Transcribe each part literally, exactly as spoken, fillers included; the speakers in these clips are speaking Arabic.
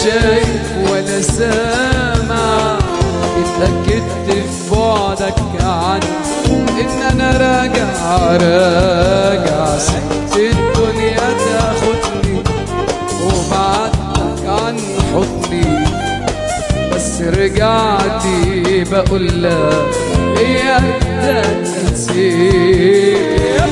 شايف ولا سامع، اتأكدت في بعدك عني ان انا راجع راجع. سبت الدنيا تاخدني وبعدتك عن حضني، بس رجعتي بقول لك اياك تنسيني.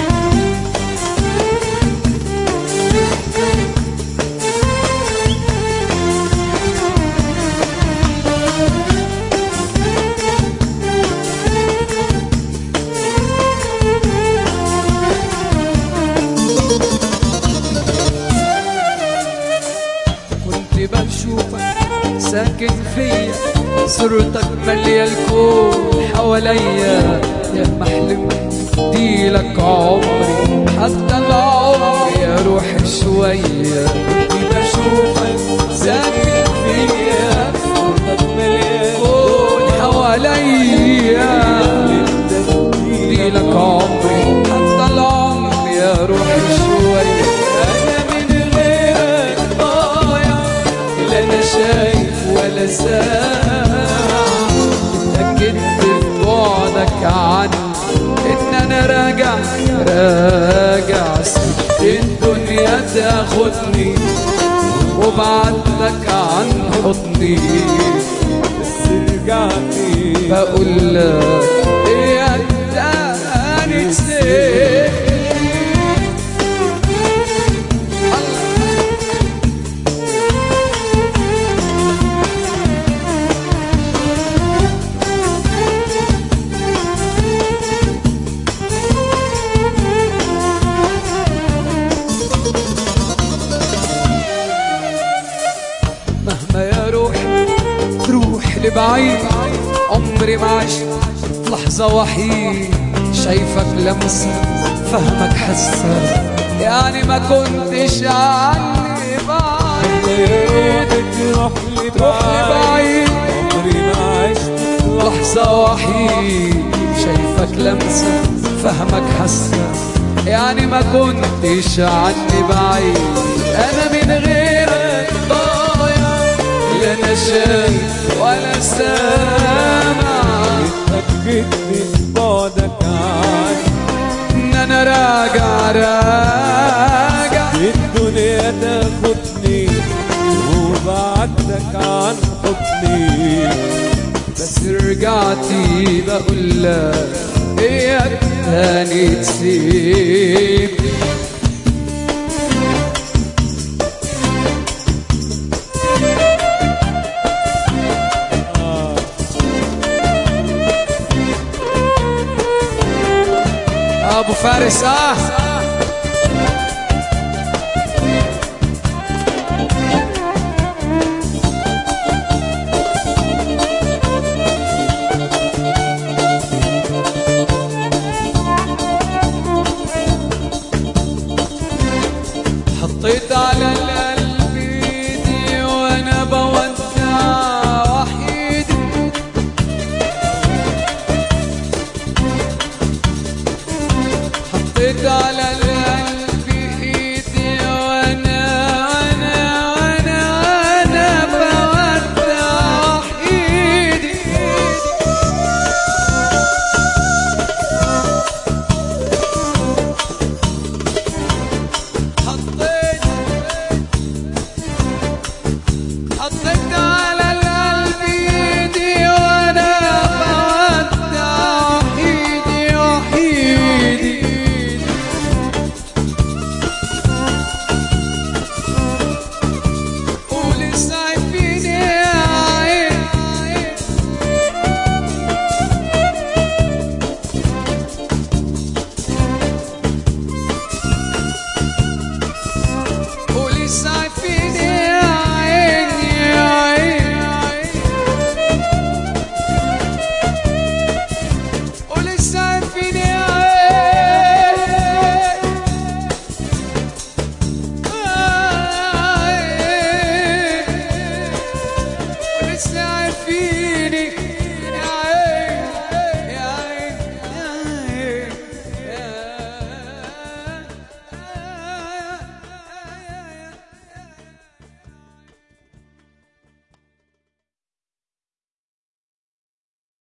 بشوفك ساكن فيا، صورتك مالية الكون حواليا، يا ما حلمت اديلك عمري حتى العمر يا روحي شوية. كنت بشوفك ساكن فيا، صورتك مالية الكون حواليا، اديلك عمري حتى العمر يا روحي شوية. شايف ولا سامع، اتأكدت في بعدك عني ان انا راجع راجع. سبت الدنيا تاخدني وبعدتك عن حضني، بس رجعتي بقول لك اياك تاني تسيبني. بعيد عمري ما عشت لحظة وحيد، شايفك لمسة فهمك حسة، يعني ما كنتش عني بعيد. تروح لي بعيد عمري ما عشت لحظة وحيد، شايفك لمسة فهمك حسة، يعني ما كنتش عني بعيد. أنا من غيرك ضايع، لا أنا شايف ولا سامع، اتأكدت في بعدك عني ان انا راجع راجع. الدنيا تاخدني وبعدتك عن حضني، بس رجعتي بقول لك اياك تاني تسيبني. ابو فارس اه